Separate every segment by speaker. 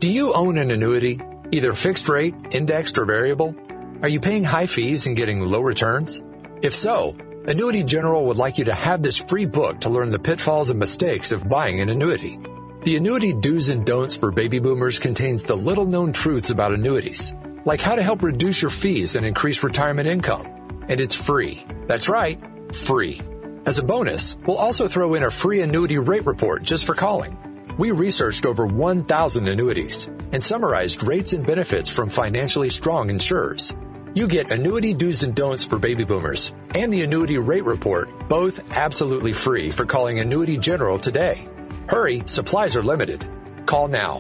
Speaker 1: Do you own an annuity, either fixed rate, indexed, or variable? Are you paying high fees and getting low returns? If so, Annuity General would like you to have this free book to learn the pitfalls and mistakes of buying an annuity. The Annuity Do's and Don'ts for Baby Boomers contains the little-known truths about annuities, like how to help reduce your fees and increase retirement income. And it's free. That's right, free. As a bonus, we'll also throw in a free annuity rate report just for calling. We researched over 1,000 annuities and summarized rates and benefits from financially strong insurers. You get Annuity Do's and Don'ts for Baby Boomers and the Annuity Rate Report, both absolutely free for calling Annuity General today. Hurry, supplies are limited. Call now.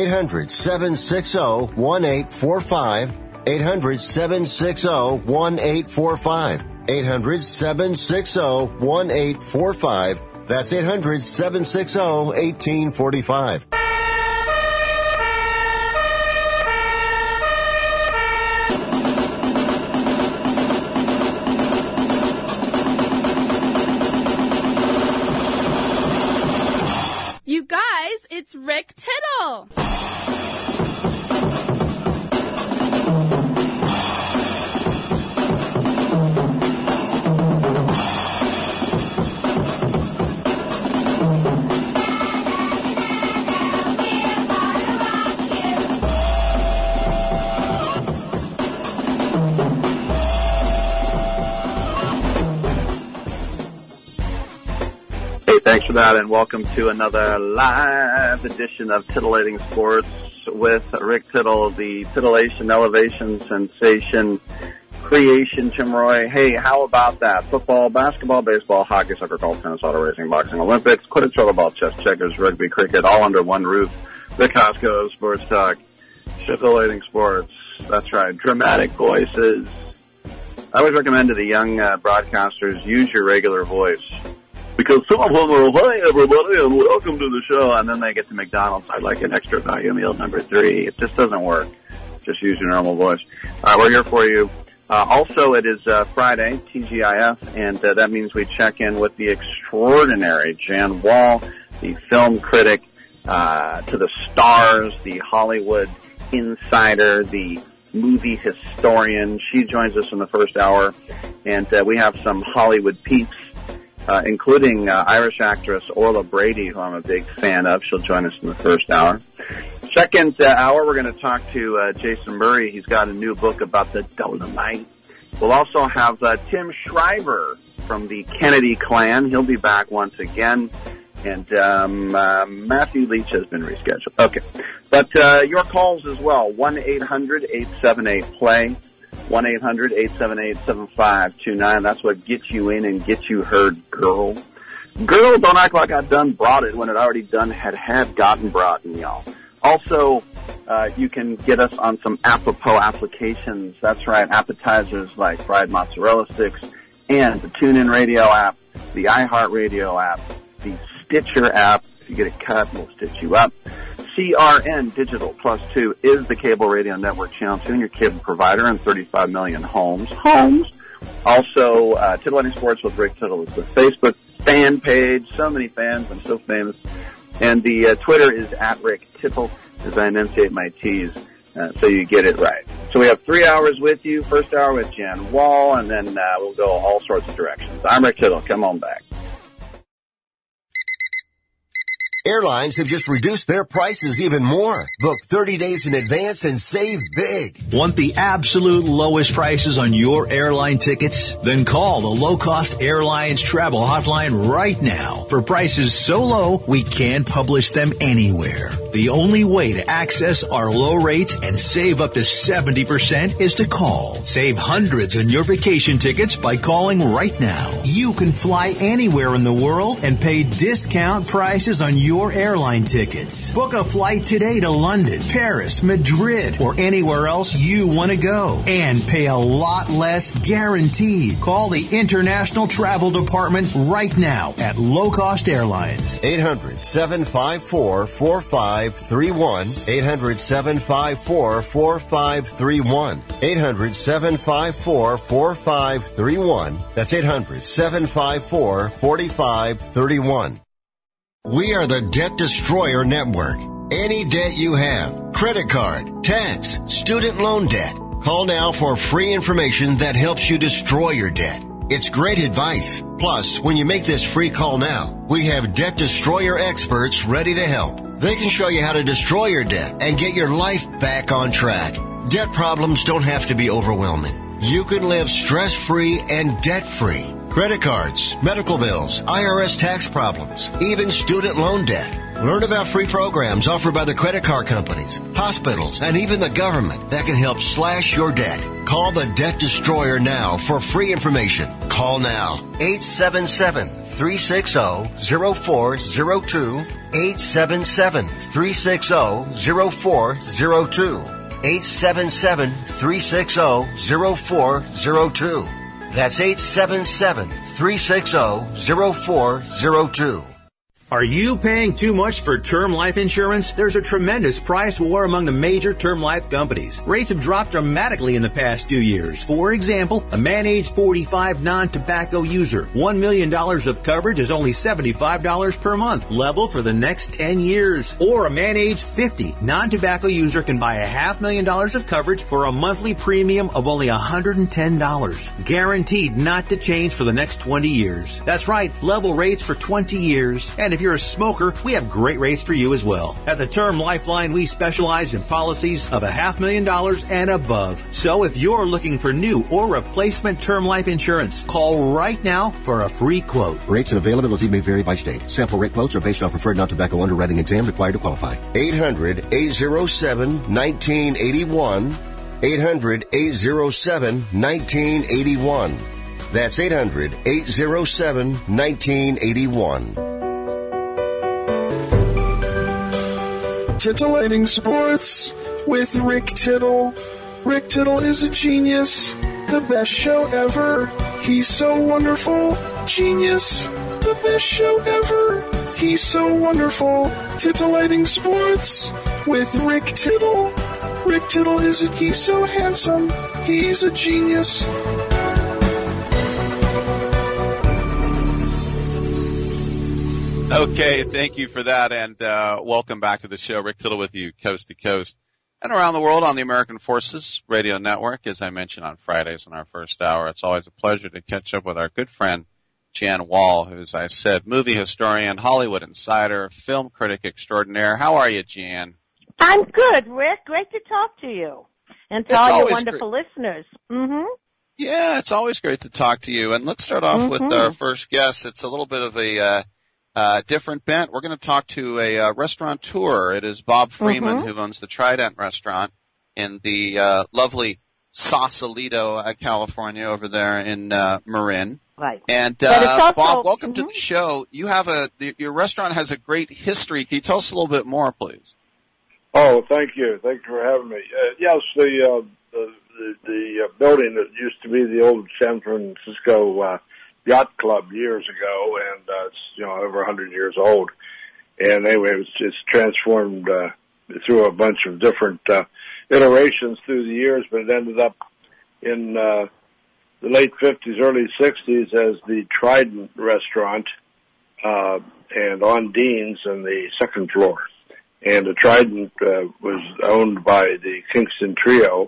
Speaker 2: 800-760-1845. 800-760-1845. 800-760-1845. That's 800-760-1845.
Speaker 3: You guys, it's Rick Tittle.
Speaker 4: Thanks for that, and welcome to another live edition of Titillating Sports with Rick Tittle, the titillation, elevation, sensation, creation, Jim Roy. Hey, how about that? Football, basketball, baseball, hockey, soccer, golf, tennis, auto racing, boxing, Olympics, Quidditch, rollerball, chess, checkers, rugby, cricket, all under one roof. The Costco Sports Talk, Titillating Sports. That's right, dramatic voices. I always recommend to the young broadcasters, use your regular voice. Because some of them are, hi everybody and welcome to the show, and then they get to McDonald's, I'd like an extra value meal number 3. It just doesn't work. Just use your normal voice. We're here for you. Also, it is Friday, TGIF, and that means we check in with the extraordinary Jan Wall, the film critic to the stars, the Hollywood insider, the movie historian. She joins us in the first hour, and we have some Hollywood peeps, including Irish actress Orla Brady, who I'm a big fan of. She'll join us in the first hour. Second hour, we're going to talk to Jason Murray. He's got a new book about the Dolomite. We'll also have Tim Shriver from the Kennedy clan. He'll be back once again. And Matthew Leach has been rescheduled. Okay. But your calls as well, 1-800-878-PLAY. 1-800-878-7529. That's what gets you in and gets you heard, girl. Girl, don't act like I done brought it when it already done had gotten brought in, y'all. Also, you can get us on some apropos applications. That's right, appetizers like fried mozzarella sticks and the TuneIn Radio app, the iHeartRadio app, the Stitcher app. If you get a cut, we'll stitch you up. CRN Digital Plus 2 is the cable radio network channel 2 and your cable provider in 35 million homes. Also, Titillating Sports with Rick Tittle is the Facebook fan page. So many fans. I'm so famous. And the Twitter is at Rick Tittle, as I enunciate my T's, so you get it right. So we have 3 hours with you. First hour with Jan Wall, and then we'll go all sorts of directions. I'm Rick Tittle. Come on back.
Speaker 2: Airlines have just reduced their prices even more. Book 30 days in advance and save big.
Speaker 5: Want the absolute lowest prices on your airline tickets? Then call the Low Cost Airlines Travel Hotline right now. For prices so low, we can't publish them anywhere. The only way to access our low rates and save up to 70% is to call. Save hundreds on your vacation tickets by calling right now. You can fly anywhere in the world and pay discount prices on your airline tickets. Book a flight today to London, Paris, Madrid, or anywhere else you want to go. And pay a lot less guaranteed. Call the International Travel Department right now at Low Cost Airlines.
Speaker 2: 800-754-4531. 800-754-4531. 800-754-4531. That's 800-754-4531. We are the Debt Destroyer Network. Any debt you have, credit card, tax, student loan debt. Call now for free information that helps you destroy your debt. It's great advice. Plus, when you make this free call now, we have debt destroyer experts ready to help. They can show you how to destroy your debt and get your life back on track. Debt problems don't have to be overwhelming. You can live stress-free and debt-free. Credit cards, medical bills, IRS tax problems, even student loan debt. Learn about free programs offered by the credit card companies, hospitals, and even the government that can help slash your debt. Call the Debt Destroyer now for free information. Call now. 877-360-0402. 877-360-0402. 877-360-0402. That's 877-360-0402.
Speaker 5: Are you paying too much for term life insurance? There's a tremendous price war among the major term life companies. Rates have dropped dramatically in the past 2 years. For example, a man age 45 non-tobacco user, $1 million of coverage is only $75 per month, level for the next 10 years. Or a man age 50 non-tobacco user can buy $500,000 of coverage for a monthly premium of only $110. Guaranteed not to change for the next 20 years. That's right, level rates for 20 years. And if you're a smoker, we have great rates for you as well. At the Term Lifeline, we specialize in policies of $500,000 and above. So if you're looking for new or replacement term life insurance, call right now for a free quote.
Speaker 2: Rates and availability may vary by state. Sample rate quotes are based on preferred non-tobacco underwriting exam required to qualify. 800-807-1981. 800-807-1981. That's 800-807-1981.
Speaker 6: Titillating Sports with Rick Tittle. Rick Tittle is a genius, the best show ever. He's so wonderful, genius, the best show ever. He's so wonderful. Titillating Sports with Rick Tittle. Rick Tittle he's so handsome, he's a genius.
Speaker 7: Okay, thank you for that, and welcome back to the show. Rick Tittle with you, coast to coast and around the world on the American Forces Radio Network. As I mentioned on Fridays in our first hour, it's always a pleasure to catch up with our good friend Jan Wall, who, as I said, movie historian, Hollywood insider, film critic extraordinaire. How are you, Jan?
Speaker 8: I'm good, Rick. Great to talk to you and to all your wonderful listeners. Mm-hmm.
Speaker 7: Yeah, it's always great to talk to you. And let's start off with our first guest. It's a little bit of a different bent. We're going to talk to a restaurateur. It is Bob Freeman, who owns the Trident restaurant in the lovely Sausalito, California, over there in Marin.
Speaker 8: Right.
Speaker 7: And Bob, welcome to the show. You have your restaurant has a great history. Can you tell us a little bit more, please?
Speaker 9: Oh, thank you. Thank you for having me. Yes, the building that used to be the old San Francisco Yacht Club years ago, and it's over 100 years old. And anyway, it's transformed through a bunch of different iterations through the years, but it ended up in the late 50s, early 60s as the Trident restaurant, and on Dean's in the second floor. And the Trident was owned by the Kingston Trio,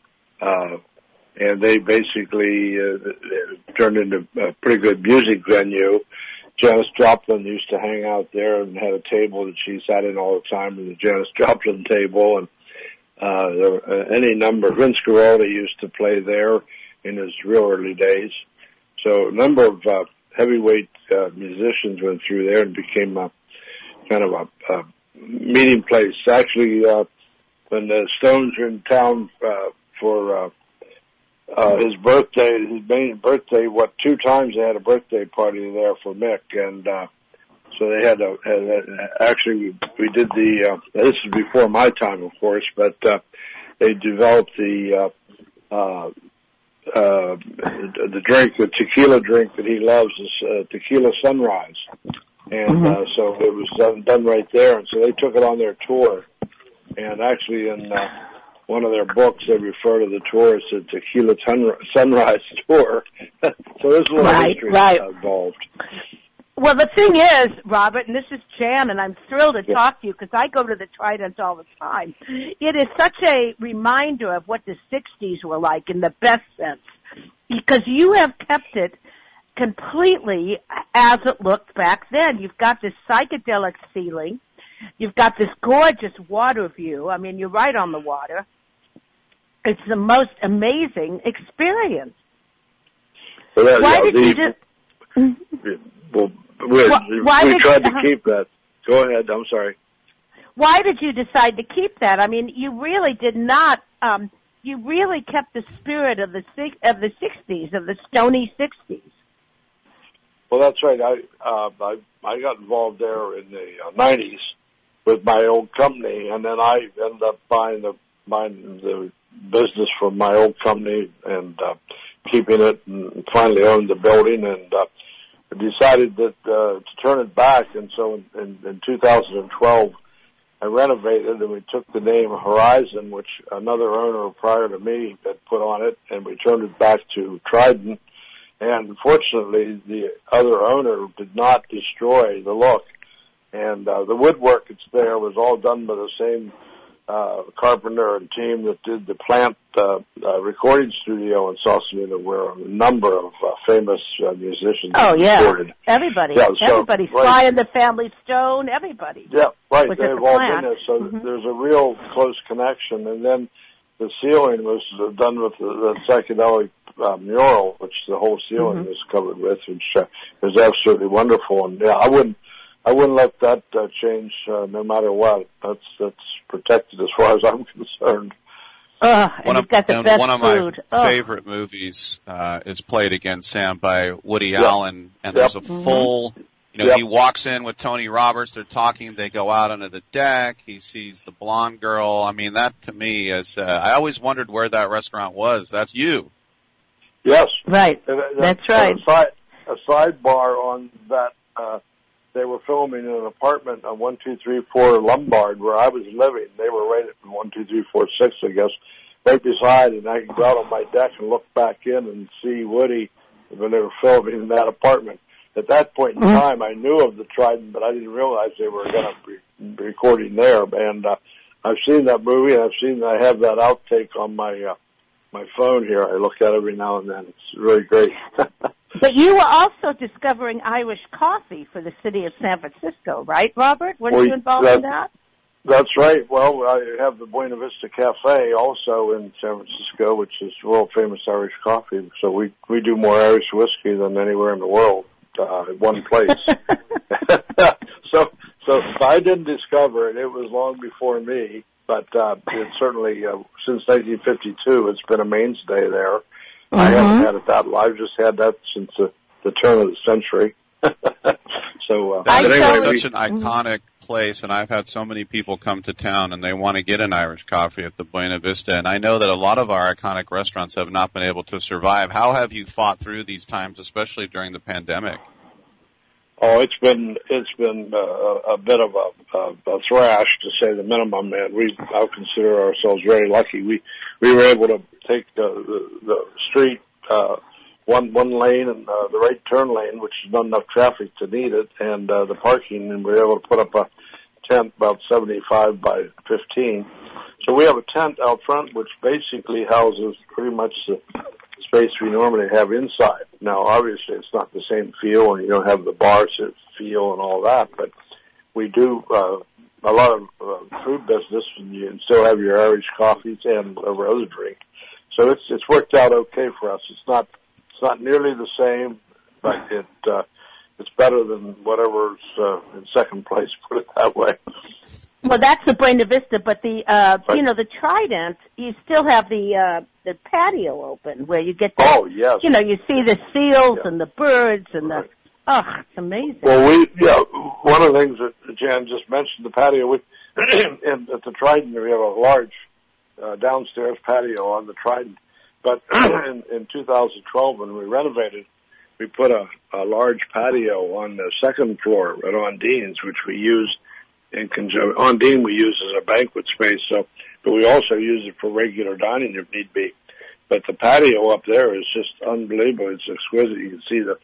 Speaker 9: and they basically turned into a pretty good music venue. Janis Joplin used to hang out there and had a table that she sat in all the time, the Janis Joplin table, and there were any number. Vince Guaraldi used to play there in his real early days. So a number of heavyweight musicians went through there and became a kind of a meeting place. Actually, when the Stones were in town for his birthday, his main birthday, two times they had a birthday party there for Mick, and so they had actually, we did this is before my time, of course, but they developed the drink, the tequila drink that he loves is Tequila Sunrise. And so it was done right there, and so they took it on their tour. And actually in one of their books, they refer to the tour as the Tequila Sunrise Tour. So there's a little history involved.
Speaker 8: Well, the thing is, Robert, and this is Jan, and I'm thrilled to talk to you because I go to the Trident all the time. It is such a reminder of what the 60s were like in the best sense, because you have kept it completely as it looked back then. You've got this psychedelic ceiling. You've got this gorgeous water view. I mean, you're right on the water. It's the most amazing experience.
Speaker 9: Well,
Speaker 8: Why did you just...
Speaker 9: we tried to keep that. Go ahead. I'm sorry.
Speaker 8: Why did you decide to keep that? I mean, you really did not. You really kept the spirit of the 60s, of the stony 60s.
Speaker 9: Well, that's right. I got involved there in the 90s with my old company, and then I ended up buying the business from my old company and keeping it, and finally owned the building, and decided that to turn it back. And so in 2012, I renovated, and we took the name Horizon, which another owner prior to me had put on it, and we turned it back to Trident. And fortunately, the other owner did not destroy the look. And the woodwork that's there was all done by the same carpenter and team that did the Plant recording studio in Sausalito, where a number of famous musicians recorded.
Speaker 8: Everybody. Yeah, everybody. Sly and the Family Stone, everybody.
Speaker 9: Yeah, right. They've all been there. So there's a real close connection. And then the ceiling was done with the psychedelic mural, which the whole ceiling is covered with, which is absolutely wonderful. And yeah, I wouldn't let that change no matter what. That's protected as far as I'm concerned.
Speaker 7: One of my favorite movies is Played Again, Sam, by Woody Allen, and there's a full, he walks in with Tony Roberts, they're talking, they go out onto the deck, he sees the blonde girl. I mean, that to me is, I always wondered where that restaurant was. That's you.
Speaker 9: Yes.
Speaker 8: Right. That's right.
Speaker 9: A sidebar on that, they were filming in an apartment on 1234 Lombard where I was living. They were right at 12346, I guess, right beside, and I could go out on my deck and look back in and see Woody when they were filming in that apartment. At that point in time, I knew of the Trident, but I didn't realize they were going to be recording there. And I've seen that movie, and I have that outtake on my phone here. I look at it every now and then. It's really great.
Speaker 8: But you were also discovering Irish coffee for the city of San Francisco, right, Robert? Weren't you involved in that?
Speaker 9: That's right. Well, I have the Buena Vista Cafe also in San Francisco, which is world-famous Irish coffee. So we do more Irish whiskey than anywhere in the world in one place. So I didn't discover it. It was long before me. But it certainly, since 1952, it's been a mainstay there. I haven't had it that long. I've just had that since the turn of the century. So
Speaker 7: it's such an iconic place, and I've had so many people come to town, and they want to get an Irish coffee at the Buena Vista. And I know that a lot of our iconic restaurants have not been able to survive. How have you fought through these times, especially during the pandemic?
Speaker 9: Oh, it's been a bit of a thrash, to say the minimum, and I'll consider ourselves very lucky. We were able to take the street one lane and the right turn lane, which is not enough traffic to need it, and the parking, and we were able to put up a tent about 75 by 15. So we have a tent out front, which basically houses pretty much the space we normally have inside. Now, obviously, it's not the same feel, and you don't have the bar feel and all that, but we do a lot of food business, and you can still have your Irish coffees and whatever other drink. So it's worked out okay for us. It's not nearly the same, but it's better than whatever's in second place. Put it that way.
Speaker 8: Well, that's the Buena Vista, but the the Trident, you still have the patio open where you get
Speaker 9: oh yes,
Speaker 8: you see the seals and the birds and the it's amazing.
Speaker 9: Well, one of the things that Jan just mentioned, the patio. And at the Trident, we have a large downstairs patio on the Trident. But in 2012, when we renovated, we put a large patio on the second floor at Ondine's, which we use in conjunction. Ondine we use as a banquet space, but we also use it for regular dining if need be. But the patio up there is just unbelievable. It's exquisite. You can see the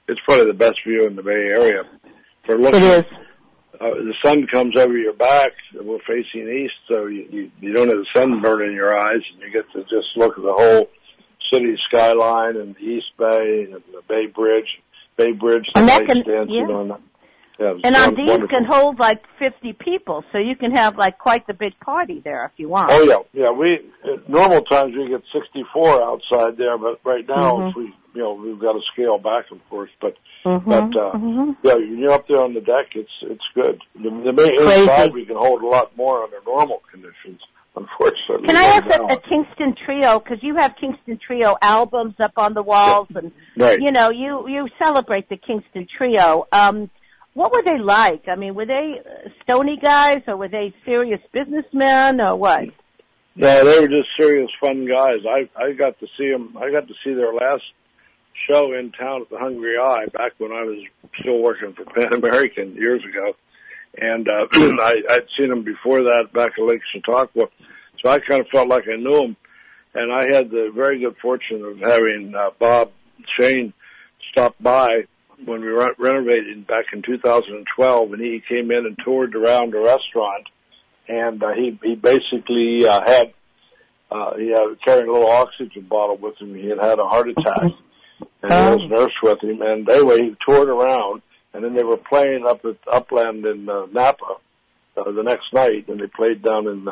Speaker 9: it's probably the best view in the Bay Area for looking.
Speaker 8: It is.
Speaker 9: The sun comes over your back. We're facing east, so you don't have the sunburn in your eyes, and you get to just look at the whole city skyline and the East Bay and the Bay Bridge.
Speaker 8: And that can, and on these can hold like 50 people, so you can have like quite the big party there if you want.
Speaker 9: Oh yeah. We at normal times we get 64 outside there, but right now we've got to scale back, of course. But yeah, you're up there on the deck. It's good. The Bay inside we can hold a lot more under normal conditions. Unfortunately. Can I
Speaker 8: ask a Kingston Trio, because you have Kingston Trio albums up on the walls, and you celebrate the Kingston Trio. What were they like? I mean, were they stony guys, or were they serious businessmen, or what?
Speaker 9: No, they were just serious fun guys. I got to see them. I got to see their last show in town at the Hungry Eye back when I was still working for Pan American years ago. And I'd seen them before that back at Lake Chautauqua, so I kind of felt like I knew them. And I had the very good fortune of having Bob Shane stop by when we were renovating back in 2012, and he came in and toured around the restaurant. And he basically had carrying a little oxygen bottle with him. He had a heart attack, and he was a nurse with him. And anyway, he toured around. And then they were playing up at Upland in Napa the next night, and they played down in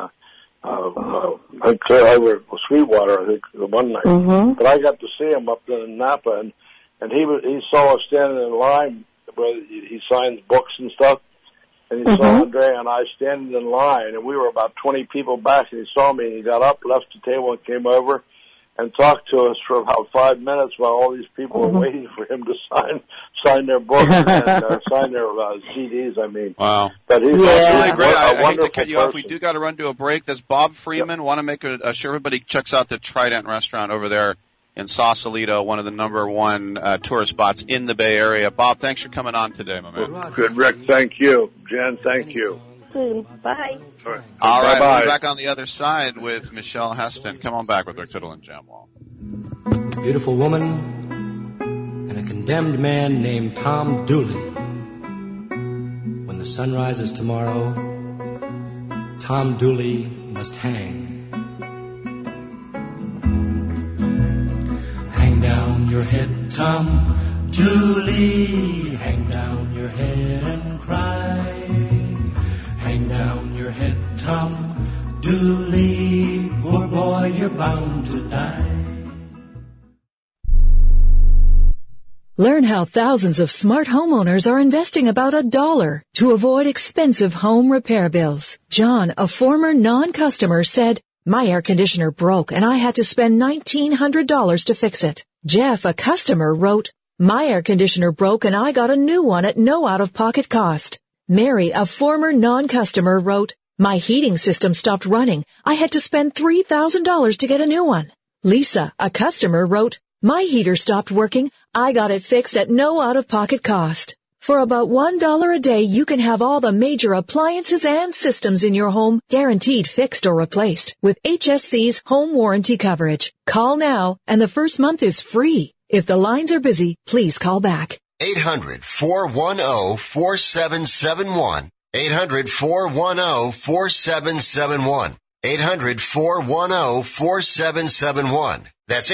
Speaker 9: Sweetwater, I think, the one night. But I got to see him up in Napa, and he saw us standing in line where he signs books and stuff, and he saw Andrea and I standing in line, and we were about 20 people back, and he saw me, and he got up, left the table, and came over and talked to us for about 5 minutes while all these people were waiting for him to sign their books and sign their CDs. I mean,
Speaker 7: wow!
Speaker 9: But he's
Speaker 7: really great. I hate to cut you off. We do got to run to a break. Does Bob Freeman want to make sure everybody checks out the Trident Restaurant over there in Sausalito, one of the number one tourist spots in the Bay Area? Bob, thanks for coming on today, my man.
Speaker 9: Good, Rick. Thank you, Jen. Thank you.
Speaker 8: Bye.
Speaker 7: All right, we'll be back on the other side with Michelle Heston. Come on back with Rick Tittle and Jamwell.
Speaker 10: Beautiful woman and a condemned man named Tom Dooley. When the sun rises tomorrow, Tom Dooley must hang. Hang down your head, Tom Dooley. Hang down your head and cry. Hang down your head, Tom Dooley. Poor boy, you're bound to die.
Speaker 11: Learn how thousands of smart homeowners are investing about $1 to avoid expensive home repair bills. John, a former non-customer, said, "My air conditioner broke and I had to spend $1,900 to fix it." Jeff, a customer, wrote, "My air conditioner broke and I got a new one at no out-of-pocket cost." Mary, a former non-customer, wrote, "My heating system stopped running. I had to spend $3,000 to get a new one." Lisa, a customer, wrote, "My heater stopped working. I got it fixed at no out-of-pocket cost." For about $1 a day, you can have all the major appliances and systems in your home guaranteed fixed or replaced with HSC's home warranty coverage. Call now, and the first month is free. If the lines are busy, please call back.
Speaker 2: 800-410-4771. 800-410-4771. 800-410-4771. That's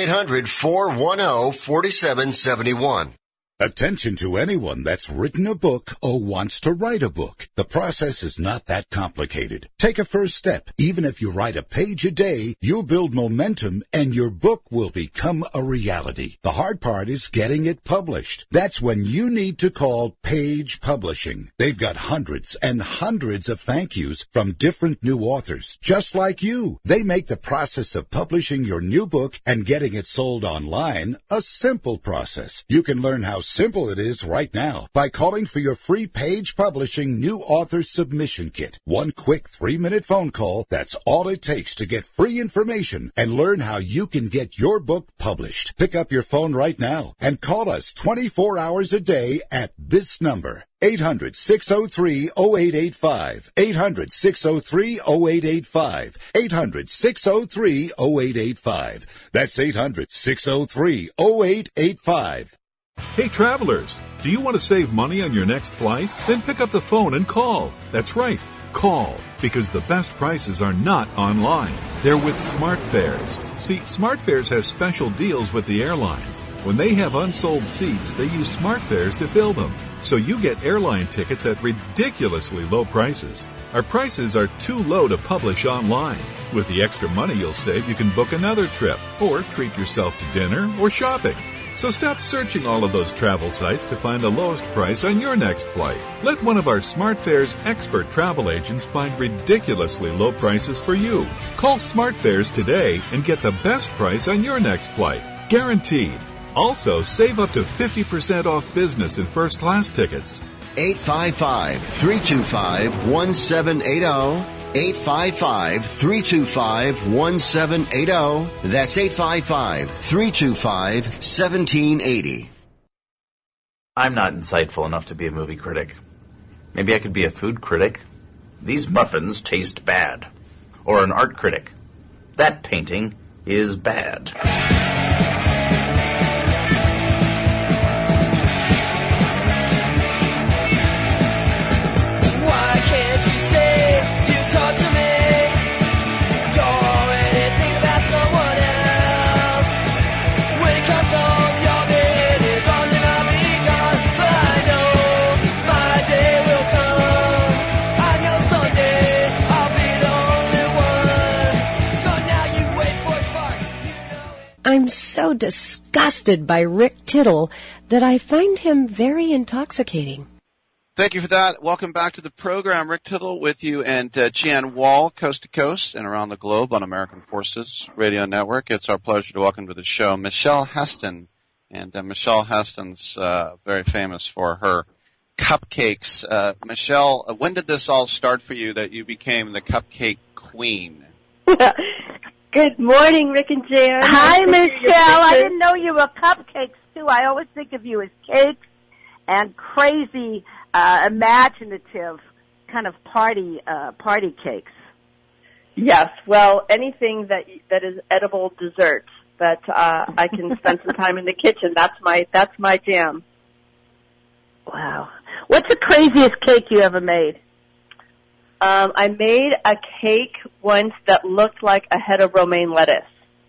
Speaker 2: 800-410-4771.
Speaker 12: Attention to anyone that's written a book or wants to write a book. The process is not that complicated. Take a first step. Even if you write a page a day, you'll build momentum and your book will become a reality. The hard part is getting it published. That's when you need to call Page Publishing. They've got hundreds and hundreds of thank yous from different new authors, just like you. They make the process of publishing your new book and getting it sold online a simple process. You can learn how simple it is right now by calling for your free Page Publishing new author submission kit. One quick 3-minute phone call, that's all it takes to get free information and learn how you can get your book published. Pick up your phone right now and call us 24 hours a day at this number. 800-603-0885. 800-603-0885. 800-603-0885. That's 800-603-0885.
Speaker 13: Hey travelers, do you want to save money on your next flight? Then pick up the phone and call. That's right, call, because the best prices are not online. They're with SmartFares. See, SmartFares has special deals with the airlines. When they have unsold seats, they use SmartFares to fill them. So you get airline tickets at ridiculously low prices. Our prices are too low to publish online. With the extra money you'll save, you can book another trip or treat yourself to dinner or shopping. So stop searching all of those travel sites to find the lowest price on your next flight. Let one of our SmartFares expert travel agents find ridiculously low prices for you. Call SmartFares today and get the best price on your next flight. Guaranteed. Also, save up to 50% off business and first class tickets.
Speaker 2: 855-325-1780. 855-325-1780. That's 855-325-1780.
Speaker 14: I'm not insightful enough to be a movie critic. Maybe I could be a food critic. These muffins taste bad. Or an art critic. That painting is bad.
Speaker 15: I'm so disgusted by Rick Tittle that I find him very intoxicating.
Speaker 7: Thank you for that. Welcome back to the program. Rick Tittle with you and Jan Wall, coast to coast and around the globe on American Forces Radio Network. It's our pleasure to welcome to the show Michelle Heston. And Michelle Heston's very famous for her cupcakes. Michelle, when did this all start for you that you became the cupcake queen?
Speaker 16: Good morning, Rick and Jan.
Speaker 8: Hi, Michelle. I didn't know you were cupcakes, too. I always think of you as cakes and crazy, imaginative kind of party cakes.
Speaker 16: Yes. Well, anything that is edible dessert that I can spend some time in the kitchen, that's my jam.
Speaker 8: Wow. What's the craziest cake you ever made?
Speaker 16: I made a cake once that looked like a head of romaine lettuce.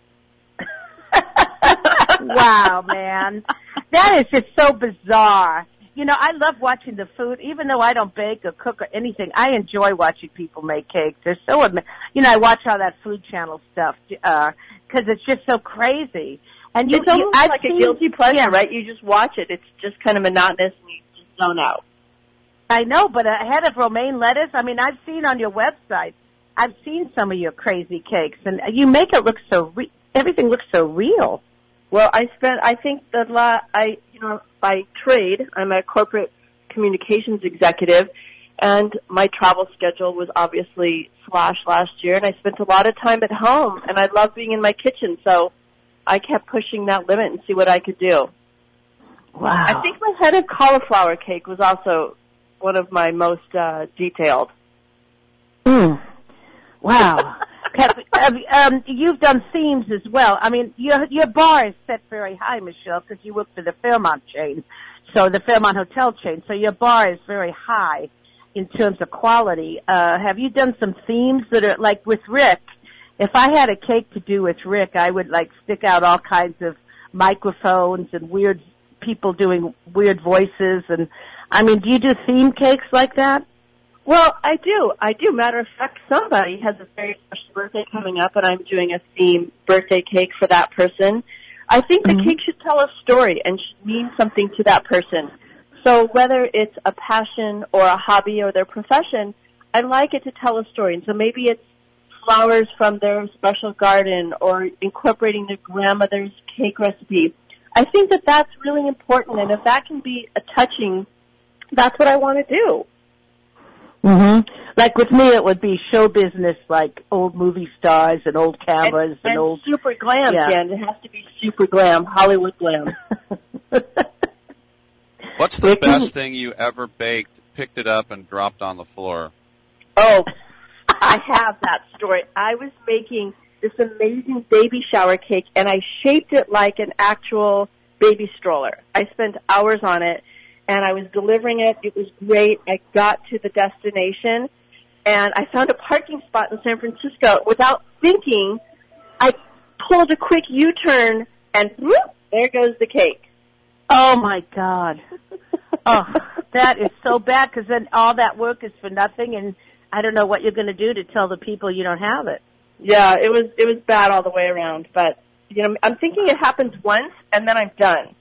Speaker 8: Wow, man. That is just so bizarre. You know, I love watching the food. Even though I don't bake or cook or anything, I enjoy watching people make cakes. They're so, I watch all that Food Channel stuff, because it's just so crazy. And
Speaker 16: it's almost like a guilty pleasure, right? You just watch it. It's just kind of monotonous and you just zone out.
Speaker 8: I know, but a head of romaine lettuce, I've seen on your website, I've seen some of your crazy cakes, and you make it look everything looks so real.
Speaker 16: Well, by trade, I'm a corporate communications executive, and my travel schedule was obviously slashed last year, and I spent a lot of time at home, and I love being in my kitchen, so I kept pushing that limit and see what I could do.
Speaker 8: Wow.
Speaker 16: I think my head of cauliflower cake was also one of my most detailed.
Speaker 8: Wow. You've done themes as well. Your bar is set very high, Michelle, because you work for the Fairmont chain, so the Fairmont Hotel chain. So your bar is very high in terms of quality. Have you done some themes that are like with Rick? If I had a cake to do with Rick, I would stick out all kinds of microphones and weird people doing weird voices. And do you do theme cakes like that?
Speaker 16: Well, I do. Matter of fact, somebody has a very special birthday coming up, and I'm doing a theme birthday cake for that person. I think the cake should tell a story and should mean something to that person. So whether it's a passion or a hobby or their profession, I like it to tell a story. And so maybe it's flowers from their special garden or incorporating their grandmother's cake recipe. I think that that's really important, and if that can be a touching, that's what I want to do.
Speaker 8: Mm-hmm. Like with me, it would be show business, like old movie stars and old cameras and old
Speaker 16: super glam.
Speaker 8: Yeah.
Speaker 16: Jen. It has to be super glam, Hollywood glam.
Speaker 7: What's the best thing you ever baked, picked it up, and dropped on the floor?
Speaker 16: Oh, I have that story. I was making this amazing baby shower cake, and I shaped it like an actual baby stroller. I spent hours on it, and I was delivering it. It was great. I got to the destination, and I found a parking spot in San Francisco. Without thinking, I pulled a quick U-turn, and whoop, there goes the cake.
Speaker 8: Oh, my God. Oh, that is so bad, because then all that work is for nothing, and I don't know what you're going to do to tell the people you don't have it.
Speaker 16: Yeah, it was bad all the way around, but you know, I'm thinking it happens once and then I'm done.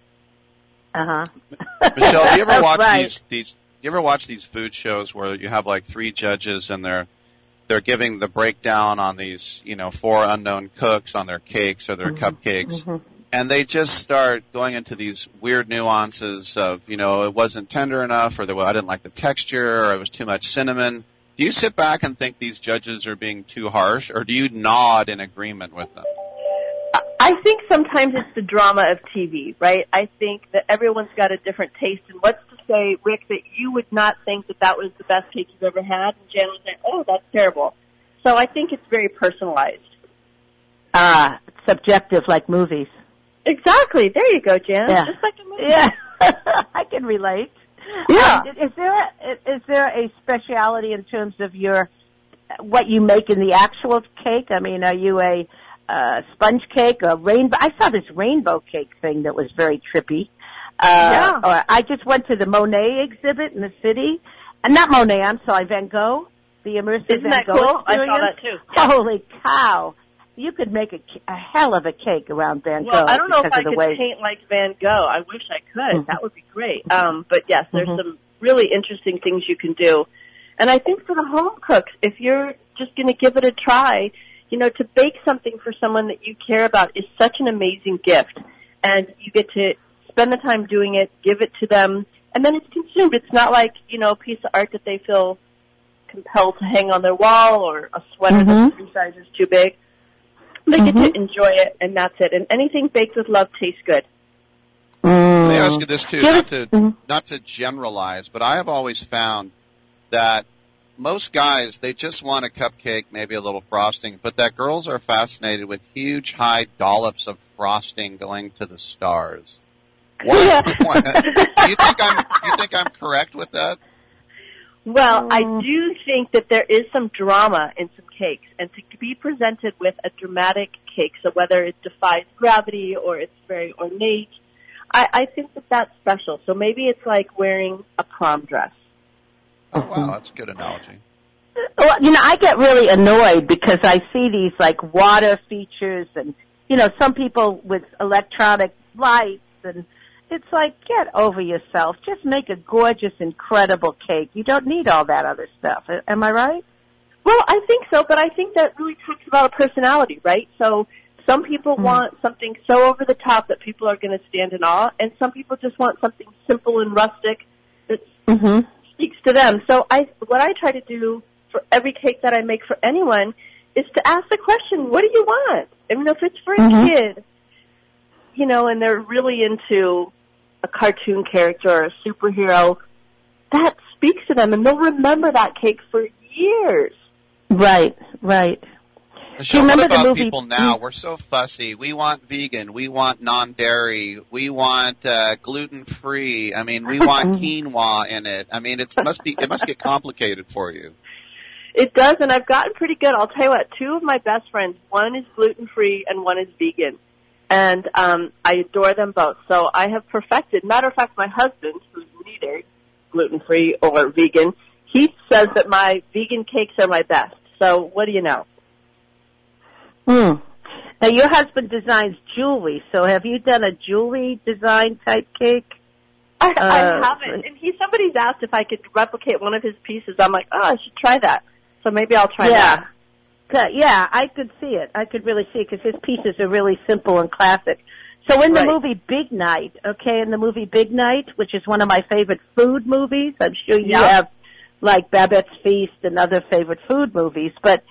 Speaker 7: Michelle, do you ever watch
Speaker 8: right.
Speaker 7: these? You ever watch these food shows where you have like 3 judges and they're giving the breakdown on these, 4 unknown cooks on their cakes or their cupcakes, and they just start going into these weird nuances of, it wasn't tender enough, or I didn't like the texture, or it was too much cinnamon. Do you sit back and think these judges are being too harsh, or do you nod in agreement with them?
Speaker 16: I think sometimes it's the drama of TV, right? I think that everyone's got a different taste, and what's to say, Rick, that you would not think that was the best cake you've ever had, and Jan would say, oh, that's terrible. So I think it's very personalized.
Speaker 8: Subjective, like movies.
Speaker 16: Exactly. There you go, Jan.
Speaker 8: Yeah.
Speaker 16: Just like a movie.
Speaker 8: Yeah. I can relate.
Speaker 16: Yeah.
Speaker 8: Is there a speciality in terms of what you make in the actual cake? I mean, are you a sponge cake, a rainbow? I saw this rainbow cake thing that was very trippy.
Speaker 16: Yeah.
Speaker 8: Or I just went to the Monet exhibit in the city. Not Monet, I'm sorry, Van Gogh. The immersive
Speaker 16: Isn't
Speaker 8: Van
Speaker 16: that
Speaker 8: Gogh
Speaker 16: cool?
Speaker 8: experience.
Speaker 16: I saw that too.
Speaker 8: Holy cow. You could make a hell of a cake around Van Gogh.
Speaker 16: Well, I don't know if
Speaker 8: because
Speaker 16: I
Speaker 8: of the
Speaker 16: could
Speaker 8: way.
Speaker 16: paint like Van Gogh. I wish I could. That would be great. But yes, there's some really interesting things you can do. And I think for the home cooks, if you're just going to give it a try, to bake something for someone that you care about is such an amazing gift. And you get to spend the time doing it, give it to them, and then it's consumed. It's not like, a piece of art that they feel compelled to hang on their wall or a sweater that's 3 sizes too big. They get to enjoy it, and that's it. And anything baked with love tastes good.
Speaker 7: Let me ask you this too, not to generalize, but I have always found that most guys, they just want a cupcake, maybe a little frosting, but that girls are fascinated with huge, high dollops of frosting going to the stars. Do you think I'm correct with that?
Speaker 16: Well, I do think that there is some drama in some cakes, and to be presented with a dramatic cake, so whether it defies gravity or it's very ornate, I think that that's special. So maybe it's like wearing a prom dress.
Speaker 7: Oh, wow, that's a good analogy.
Speaker 8: Well, I get really annoyed because I see these like water features and, some people with electronic lights, and it's like, get over yourself. Just make a gorgeous, incredible cake. You don't need all that other stuff. Am I right?
Speaker 16: Well, I think so, but I think that really talks about a personality, right? So some people want something so over the top that people are going to stand in awe, and some people just want something simple and rustic that speaks to them. So what I try to do for every cake that I make for anyone is to ask the question, what do you want? And if it's for a kid, and they're really into a cartoon character or a superhero, that speaks to them, and they'll remember that cake for years.
Speaker 8: Right, right.
Speaker 7: Michelle, what about people now? We're so fussy. We want vegan. We want non-dairy. We want gluten-free. I mean, we want quinoa in it. I mean, it must get complicated for you.
Speaker 16: It does, and I've gotten pretty good. I'll tell you what, 2 of my best friends, one is gluten-free and one is vegan. And I adore them both. So I have perfected. Matter of fact, my husband, who's neither gluten-free or vegan, he says that my vegan cakes are my best. So what do you know?
Speaker 8: Now, your husband designs jewelry, so have you done a jewelry design type cake?
Speaker 16: I haven't. And somebody's asked if I could replicate one of his pieces. I'm like, I should try that. So maybe I'll try that.
Speaker 8: Yeah, I could see it. I could really see it because his pieces are really simple and classic. So in the movie Big Night, which is one of my favorite food movies, I'm sure you have like Babette's Feast and other favorite food movies, but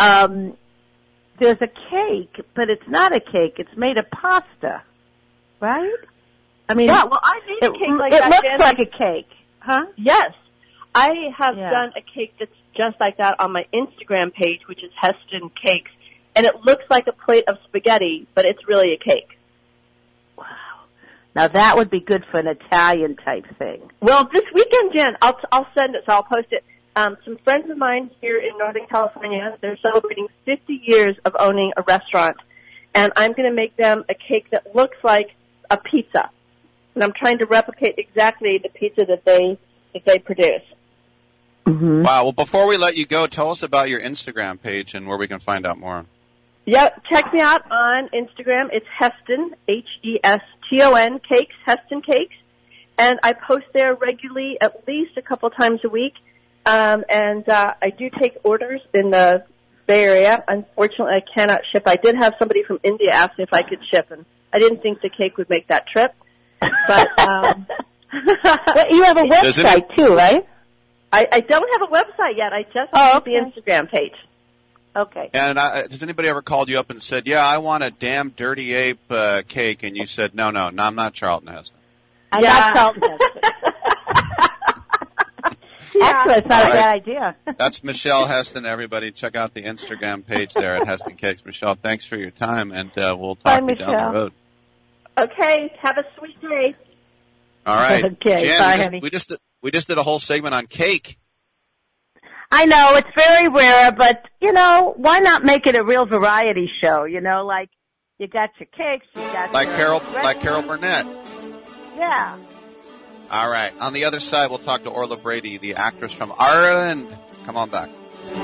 Speaker 8: there's a cake, but it's not a cake. It's made of pasta, right? I mean,
Speaker 16: I made a cake like that.
Speaker 8: It looks like a cake, huh?
Speaker 16: Yes. I have done a cake that's just like that on my Instagram page, which is Heston Cakes, and it looks like a plate of spaghetti, but it's really a cake.
Speaker 8: Wow. Now that would be good for an Italian type thing.
Speaker 16: Well, this weekend, Jen, I'll send it, so I'll post it. Some friends of mine here in Northern California, they're celebrating 50 years of owning a restaurant, and I'm going to make them a cake that looks like a pizza. And I'm trying to replicate exactly the pizza that they produce.
Speaker 8: Mm-hmm.
Speaker 7: Wow. Well, before we let you go, tell us about your Instagram page and where we can find out more.
Speaker 16: Yep, check me out on Instagram. It's Heston, Heston Cakes, Heston Cakes. And I post there regularly, at least a couple times a week. I do take orders in the Bay Area. Unfortunately, I cannot ship. I did have somebody from India ask me if I could ship, and I didn't think the cake would make that trip. But
Speaker 8: But you have a website too, right?
Speaker 16: I don't have a website yet. I just have the Instagram page.
Speaker 8: Okay.
Speaker 7: And has anybody ever called you up and said, "Yeah, I want a damn dirty ape cake," and you said, "No, I'm not Charlton Heston."
Speaker 8: I'm not Charlton Heston. Actually, it's not a bad idea.
Speaker 7: That's Michelle Heston, everybody. Check out the Instagram page there at Heston Cakes. Michelle, thanks for your time, and we'll talk to you down the road.
Speaker 16: Okay, have a sweet day.
Speaker 7: All right.
Speaker 8: Okay,
Speaker 7: Jan,
Speaker 8: bye, honey.
Speaker 7: we just did a whole segment on cake.
Speaker 8: I know, it's very rare, but, why not make it a real variety show? Like, you got your cakes, you got
Speaker 7: like
Speaker 8: your
Speaker 7: Carol Burnett.
Speaker 8: Yeah.
Speaker 7: All right. On the other side, we'll talk to Orla Brady, the actress from Ireland. Come on back.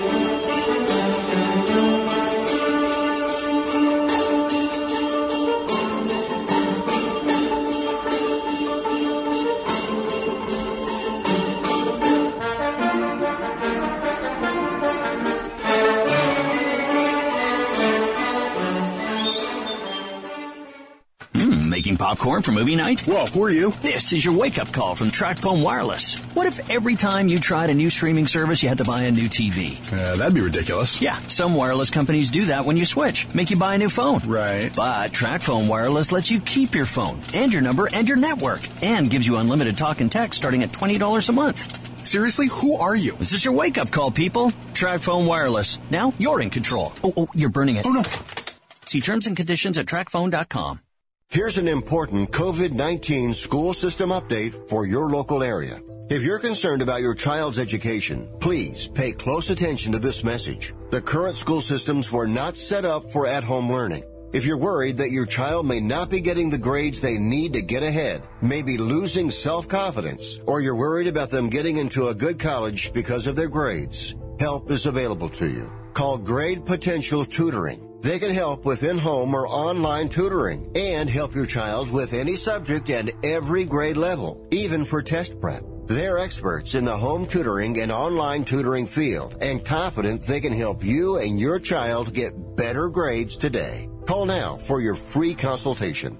Speaker 17: Making popcorn for movie night?
Speaker 6: Whoa, who are you?
Speaker 17: This is your wake-up call from TracFone Wireless. What if every time you tried a new streaming service, you had to buy a new TV?
Speaker 6: That'd be ridiculous.
Speaker 17: Yeah, some wireless companies do that when you switch. Make you buy a new phone.
Speaker 6: Right.
Speaker 17: But TracFone Wireless lets you keep your phone and your number and your network and gives you unlimited talk and text starting at $20 a month.
Speaker 6: Seriously, who are you?
Speaker 17: This is your wake-up call, people. TracFone Wireless. Now you're in control. Oh, you're burning it.
Speaker 6: Oh, no.
Speaker 17: See terms and conditions at TracFone.com.
Speaker 2: Here's an important COVID-19 school system update for your local area. If you're concerned about your child's education, please pay close attention to this message. The current school systems were not set up for at-home learning. If you're worried that your child may not be getting the grades they need to get ahead, may be losing self-confidence, or you're worried about them getting into a good college because of their grades, help is available to you. Call Grade Potential Tutoring. They can help with in-home or online tutoring and help your child with any subject and every grade level, even for test prep. They're experts in the home tutoring and online tutoring field and confident they can help you and your child get better grades today. Call now for your free consultation.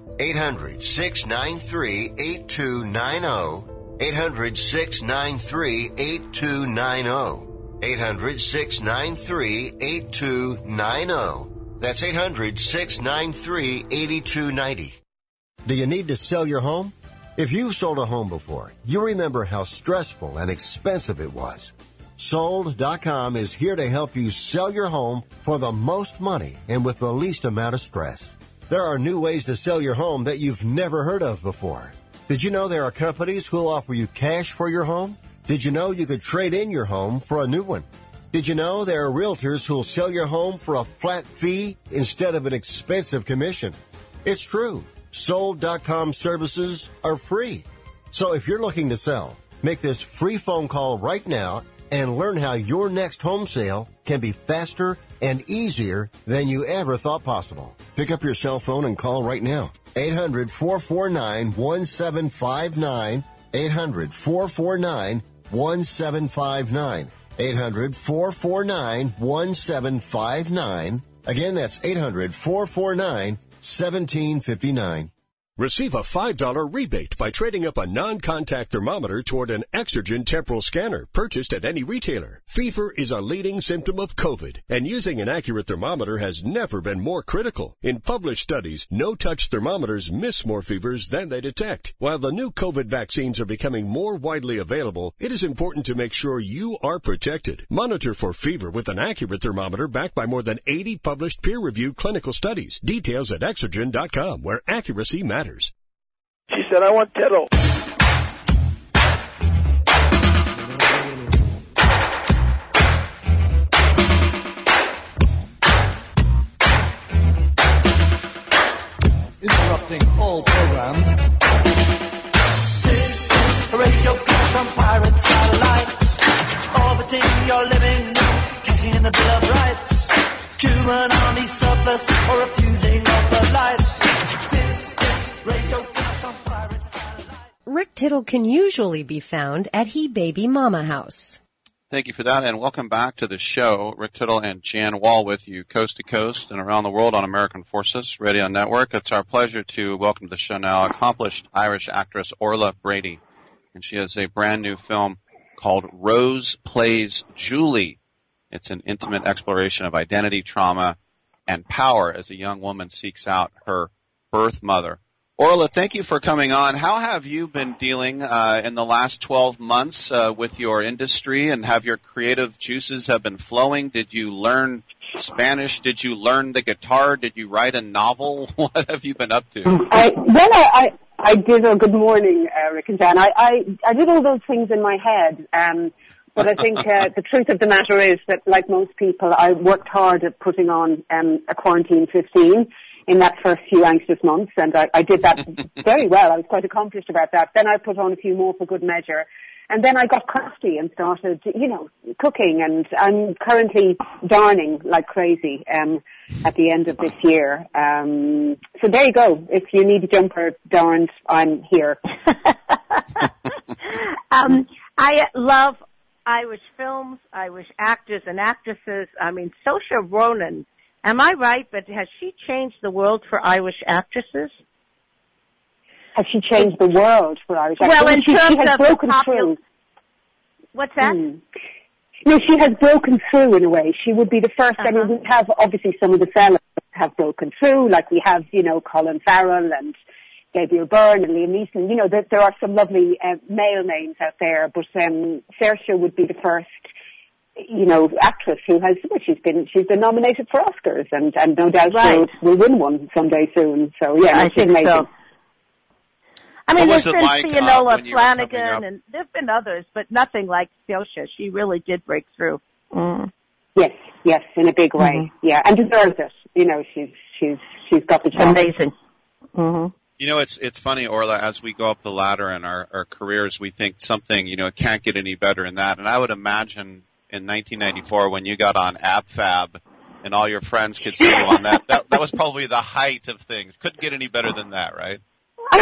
Speaker 2: 800-693-8290. 800-693-8290. 800-693-8290. That's 800-693-8290. Do you need to sell your home? If you've sold a home before, you remember how stressful and expensive it was. Sold.com is here to help you sell your home for the most money and with the least amount of stress. There are new ways to sell your home that you've never heard of before. Did you know there are companies who'll offer you cash for your home? Did you know you could trade in your home for a new one? Did you know there are realtors who'll sell your home for a flat fee instead of an expensive commission? It's true. Sold.com services are free. So if you're looking to sell, make this free phone call right now and learn how your next home sale can be faster and easier than you ever thought possible. Pick up your cell phone and call right now. 800-449-1759. 800-449-1759. 800-449-1759. Again, that's 800-449-1759.
Speaker 18: Receive a $5 rebate by trading up a non-contact thermometer toward an Exergen temporal scanner purchased at any retailer. Fever is a leading symptom of COVID, and using an accurate thermometer has never been more critical. In published studies, no-touch thermometers miss more fevers than they detect. While the new COVID vaccines are becoming more widely available, it is important to make sure you are protected. Monitor for fever with an accurate thermometer backed by more than 80 published peer-reviewed clinical studies. Details at Exergen.com, where accuracy matters.
Speaker 19: She said, I want Tittle.
Speaker 10: Interrupting all programs. This is a radio crash on pirate satellite, orbiting your living room, cashing in the Bill of Rights. Human army surplus or refusing of the lights. This is radio crash on pirate satellite.
Speaker 15: Rick Tittle can usually be found at He Baby Mama House.
Speaker 7: Thank you for that, and welcome back to the show. Rick Tittle and Jan Wall with you coast to coast and around the world on American Forces Radio Network. It's our pleasure to welcome to the show now accomplished Irish actress Orla Brady, and she has a brand new film called Rose Plays Julie. It's an intimate exploration of identity, trauma, and power as a young woman seeks out her birth mother. Orla, thank you for coming on. How have you been dealing in the last 12 months with your industry, and have your creative juices have been flowing? Did you learn Spanish? Did you learn the guitar? Did you write a novel? What have you been up to?
Speaker 20: I did. Good morning, Rick and Jan. I did all those things in my head, but I think the truth of the matter is that, like most people, I worked hard at putting on a Quarantine 15 in that first few anxious months, and I did that very well. I was quite accomplished about that. Then I put on a few more for good measure. And then I got crafty and started, cooking, and I'm currently darning like crazy at the end of this year. So there you go. If you need a jumper darned, I'm here.
Speaker 8: I love Irish films, Irish actors and actresses. I mean, Saoirse Ronan. Am I right? But has she changed the world for Irish actresses?
Speaker 20: Has she changed the world for Irish actresses?
Speaker 8: Well, in
Speaker 20: she
Speaker 8: terms
Speaker 20: has
Speaker 8: of
Speaker 20: broken through.
Speaker 8: What's that?
Speaker 20: No, she has broken through in a way. She would be the first. I mean, we have obviously some of the fellas have broken through, like we have, Colin Farrell and Gabriel Byrne and Liam Neeson. There are some lovely male names out there, but Saoirse would be the first, actress who has. Well, she's been nominated for Oscars, and no doubt will win one someday soon. So yeah,
Speaker 8: I think
Speaker 20: amazing.
Speaker 8: so. I mean, there's been
Speaker 7: like,
Speaker 8: Fionnuala Flanagan, and there's been others, but nothing like Saoirse. She really did break through. Mm.
Speaker 20: Yes, in a big way.
Speaker 8: Mm-hmm.
Speaker 20: Yeah, and deserves it. She's got the job.
Speaker 8: Amazing. Mm-hmm.
Speaker 7: It's funny, Orla, as we go up the ladder in our careers, we think something, it can't get any better than that. And I would imagine in 1994 when you got on AbFab and all your friends could see you on that was probably the height of things. Couldn't get any better than that, right?
Speaker 20: I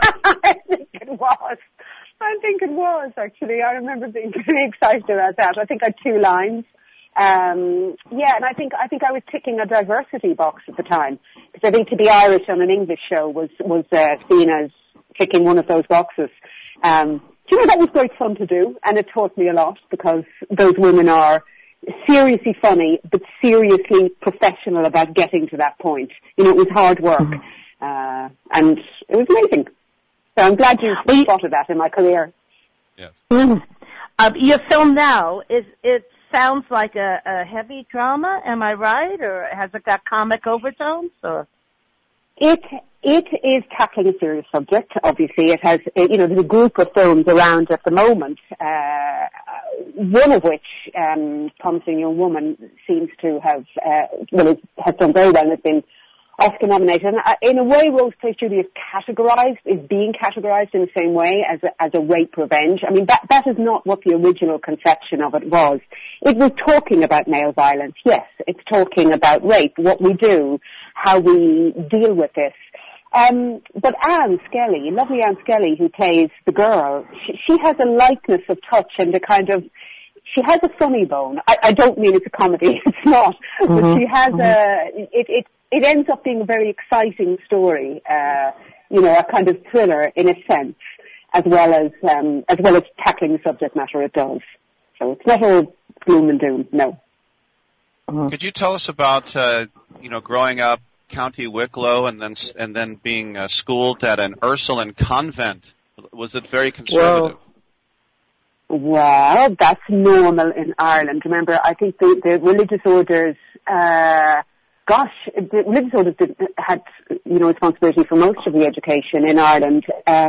Speaker 20: think it was, actually. I remember being pretty excited about that. I think I had 2 lines. And I think I was ticking a diversity box at the time, because I think to be Irish on an English show was seen as ticking one of those boxes. That was great fun to do, and it taught me a lot, because those women are seriously funny, but seriously professional about getting to that point. It was hard work, and it was amazing. So I'm glad you spotted that in my career.
Speaker 7: Yes.
Speaker 8: Your film now it sounds like a heavy drama. Am I right, or has it got comic overtones? Or
Speaker 20: it is tackling a serious subject. Obviously, it has. There's a group of films around at the moment. One of which, Promising Young Woman, seems to have has done very well and has been Oscar nominated. And in a way, Rose Plays Julie is being categorized in the same way as a rape revenge. I mean, that is not what the original conception of it was. It was talking about male violence. Yes, it's talking about rape, what we do, how we deal with this. But Anne Skelly, lovely Anne Skelly, who plays the girl, she has a lightness of touch and she has a funny bone. I don't mean it's a comedy, it's not. But she has it ends up being a very exciting story, a kind of thriller in a sense, as well as tackling the subject matter it does. So it's not all gloom and doom, no.
Speaker 7: Could you tell us about, growing up County Wicklow and then being schooled at an Ursuline convent? Was it very conservative?
Speaker 20: Well, that's normal in Ireland. Remember, I think the religious orders, gosh, the religious orders had, responsibility for most of the education in Ireland.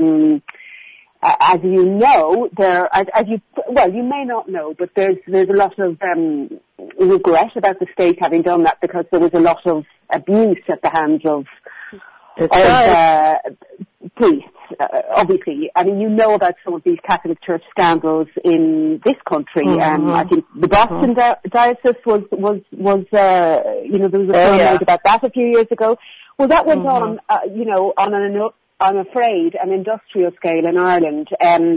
Speaker 20: As you know, you may not know, but there's a lot of regret about the state having done that, because there was a lot of abuse at the hands of priests. Obviously, I mean, you know about some of these Catholic Church scandals in this country. I think the Boston diocese was there was a film made about that a few years ago. Well, that went on, I'm afraid, an industrial scale in Ireland. And,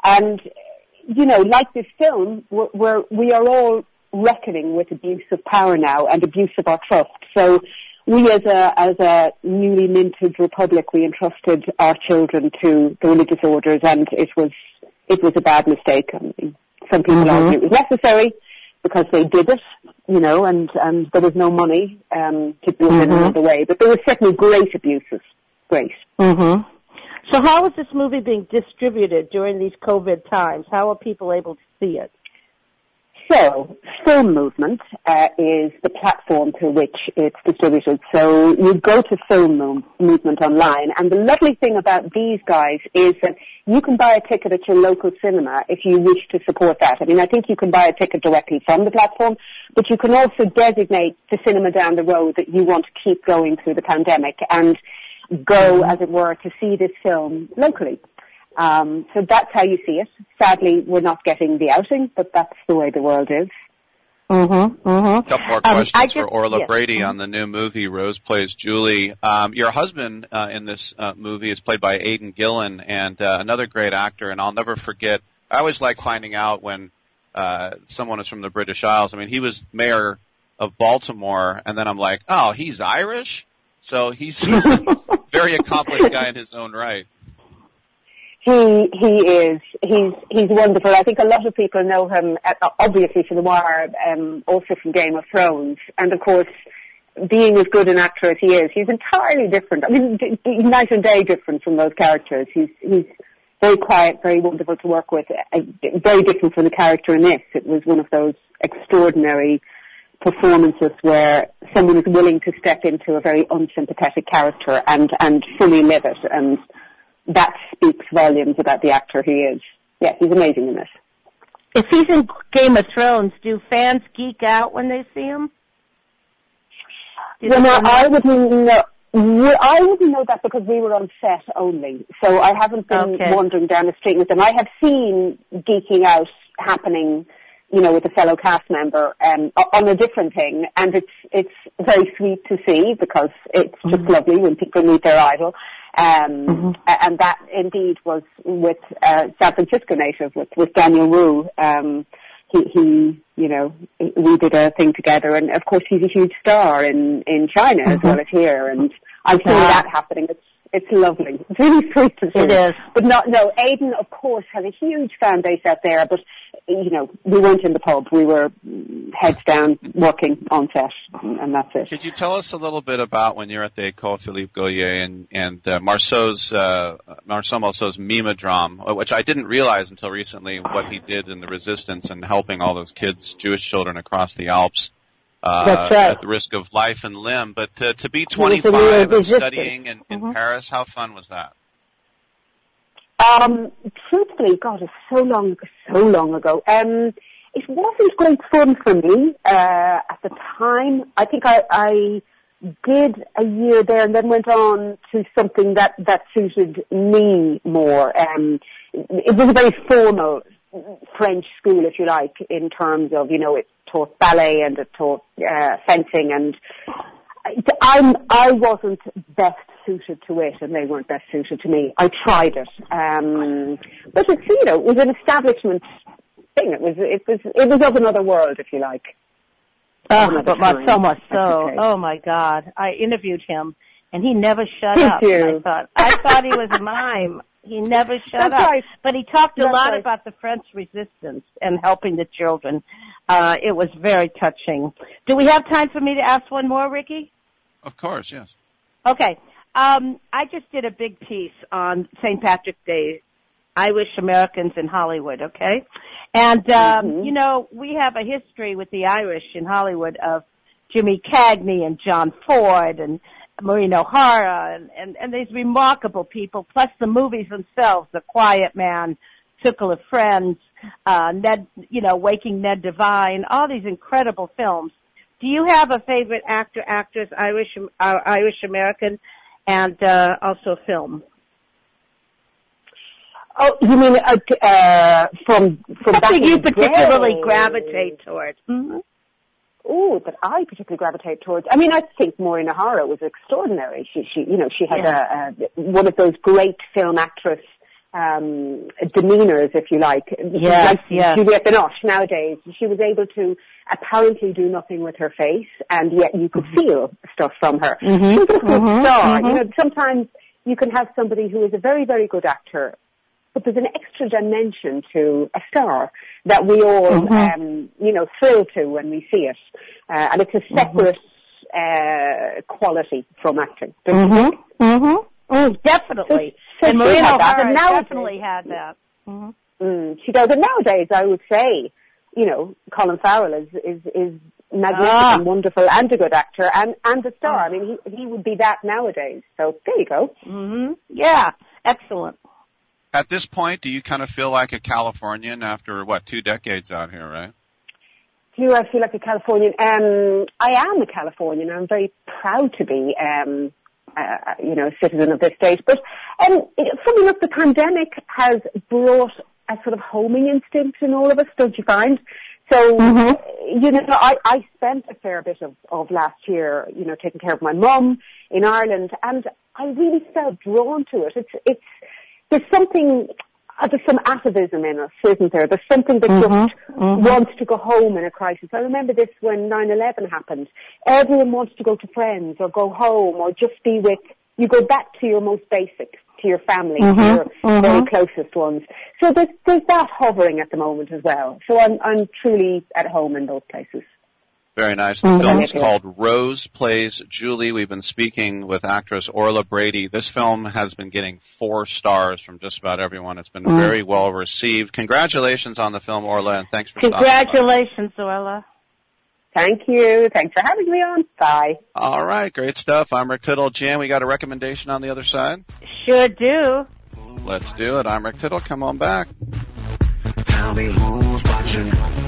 Speaker 20: like this film, we are all reckoning with abuse of power now and abuse of our trust. So we as a newly minted republic, we entrusted our children to the religious orders, and it was a bad mistake. I mean, some people argue it was necessary because they did it, and there was no money to do it in another way. But there were certainly great abuses. Great.
Speaker 8: So how is this movie being distributed during these COVID times? How are people able to see it?
Speaker 20: So, Film Movement is the platform through which it's distributed. So you go to Film Movement online, and the lovely thing about these guys is that you can buy a ticket at your local cinema if you wish to support that. I mean, I think you can buy a ticket directly from the platform, but you can also designate the cinema down the road that you want to keep going through the pandemic and go, as it were, to see this film locally. So that's how you see it. Sadly, we're not getting the outing, but that's the way the world is.
Speaker 7: A couple more questions for Orla Brady on the new movie, Rose Plays Julie. Your husband in this movie is played by Aidan Gillen, and another great actor, and I'll never forget, I always like finding out when someone is from the British Isles. I mean, he was mayor of Baltimore, and then I'm like, oh, he's Irish? So he's a very accomplished guy in his own right.
Speaker 20: He is. He's wonderful. I think a lot of people know him, obviously from The Wire, also from Game of Thrones. And of course, being as good an actor as he is, he's entirely different. I mean, night and day different from those characters. He's very quiet, very wonderful to work with, very different from the character in this. It was one of those extraordinary performances where someone is willing to step into a very unsympathetic character and fully live it, and that speaks volumes about the actor he is. Yeah, he's amazing in this.
Speaker 8: If he's in Game of Thrones, do fans geek out when they see him?
Speaker 20: I wouldn't know that because we were on set only, so I haven't been wandering down the street with them. I have seen geeking out happening, with a fellow cast member on a different thing, and it's very sweet to see because it's just lovely when people meet their idol. And that indeed was with San Francisco native, with Daniel Wu. We did a thing together, and of course he's a huge star in China as well as here, and I've seen that happening. It's lovely. It's really sweet to see.
Speaker 8: It is.
Speaker 20: But Aidan, of course, has a huge fan base out there, but, we weren't in the pub. We were heads down working on set, and that's it.
Speaker 7: Could you tell us a little bit about when you're at the École Philippe Gaulier and Marceau Marceau's Mimadrome, which I didn't realize until recently what he did in the resistance and helping all those kids, Jewish children across the Alps. At the risk of life and limb, but to be 25 and studying in Paris, how fun was that?
Speaker 20: Truthfully, God, it's so long ago. It wasn't great fun for me at the time. I think I did a year there and then went on to something that suited me more. It was a very formal French school, if you like, in terms of, it taught ballet and it taught fencing, and I wasn't best suited to it, and they weren't best suited to me. I tried it, but it's, it was an establishment thing. It was of another world, if you like.
Speaker 8: But so much so. Oh my God! I interviewed him, and he never shut up. I thought he was a mime. He never shut up. Right. But he talked a lot about the French resistance and helping the children. It was very touching. Do we have time for me to ask one more, Ricky?
Speaker 7: Of course, yes.
Speaker 8: Okay. I just did a big piece on St. Patrick's Day, Irish Americans in Hollywood, okay? And, we have a history with the Irish in Hollywood of Jimmy Cagney and John Ford and Maureen O'Hara and these remarkable people, plus the movies themselves, The Quiet Man, Circle of Friends, Ned, Waking Ned Devine, all these incredible films. Do you have a favorite actor, actress, Irish American, and also film?
Speaker 20: Oh, you mean from
Speaker 8: something you particularly gravitate towards? Mm-hmm.
Speaker 20: Oh, that I particularly gravitate towards. I mean, I think Maureen O'Hara was extraordinary. She had one of those great film actress demeanors, if you like.
Speaker 8: Yes, yes.
Speaker 20: Juliette Binoche nowadays. She was able to apparently do nothing with her face, and yet you could feel stuff from her.
Speaker 8: Mm-hmm.
Speaker 20: She was a good star.
Speaker 8: Mm-hmm.
Speaker 20: Sometimes you can have somebody who is a very, very good actor, but there's an extra dimension to a star that we all, thrill to when we see it. And it's a separate quality from acting.
Speaker 8: Mm-hmm. Mm-hmm. Oh, definitely.
Speaker 20: So
Speaker 8: and Maureen O'Hara
Speaker 20: nowadays,
Speaker 8: definitely had that. Mm-hmm.
Speaker 20: She does. And nowadays, I would say, Colin Farrell is magnificent, wonderful, and a good actor, and a star. I mean, he would be that nowadays. So there you go.
Speaker 8: Mm-hmm. Yeah, excellent.
Speaker 7: At this point, do you kind of feel like a Californian after, 2 decades out here, right?
Speaker 20: Do I feel like a Californian? I am a Californian. I'm very proud to be, a citizen of this state. But, funny enough, the pandemic has brought a sort of homing instinct in all of us, don't you find? So, I spent a fair bit of last year, taking care of my mum in Ireland, and I really felt drawn to it. There's some atavism in us, isn't there? There's something that just wants to go home in a crisis. I remember this when 9/11 happened. Everyone wants to go to friends or go home or just be with, you go back to your most basic, to your family, to your very closest ones. So there's that hovering at the moment as well. So I'm truly at home in those places.
Speaker 7: Very nice. The film is called Rose Plays Julie. We've been speaking with actress Orla Brady. This film has been getting 4 stars from just about everyone. It's been very well received. Congratulations on the film, Orla, and thanks for stopping by.
Speaker 8: Congratulations, Orla.
Speaker 20: Thank you. Thanks for having me on. Bye.
Speaker 7: All right. Great stuff. I'm Rick Tittle. Jan, we got a recommendation on the other side?
Speaker 8: Sure do.
Speaker 7: Let's do it. I'm Rick Tittle. Come on back.
Speaker 10: Tell me who's watching.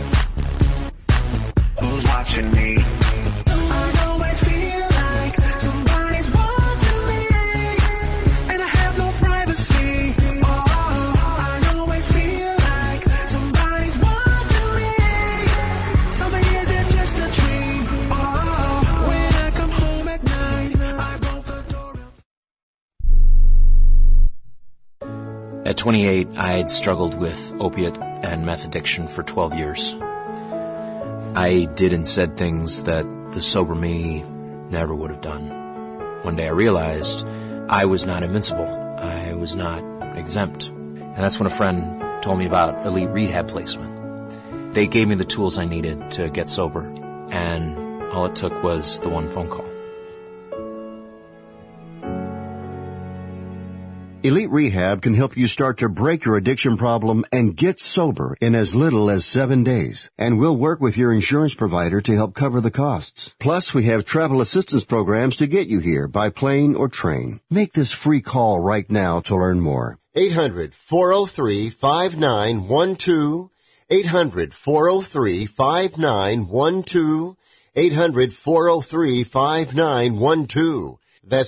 Speaker 10: Who's watching me? I always feel like somebody's watching me, and I have no privacy. I always feel like somebody's watching me. Tell me, is it just a dream? When I come home at night, I bolt the door.
Speaker 19: At 28, I had struggled with opiate and meth addiction for 12 years. I did and said things that the sober me never would have done. One day I realized I was not invincible. I was not exempt. And that's when a friend told me about Elite Rehab Placement. They gave me the tools I needed to get sober, and all it took was the one phone call.
Speaker 2: Elite Rehab can help you start to break your addiction problem and get sober in as little as 7 days. And we'll work with your insurance provider to help cover the costs. Plus, we have travel assistance programs to get you here by plane or train. Make this free call right now to learn more. 800-403-5912. 800-403-5912. 800-403-5912. That's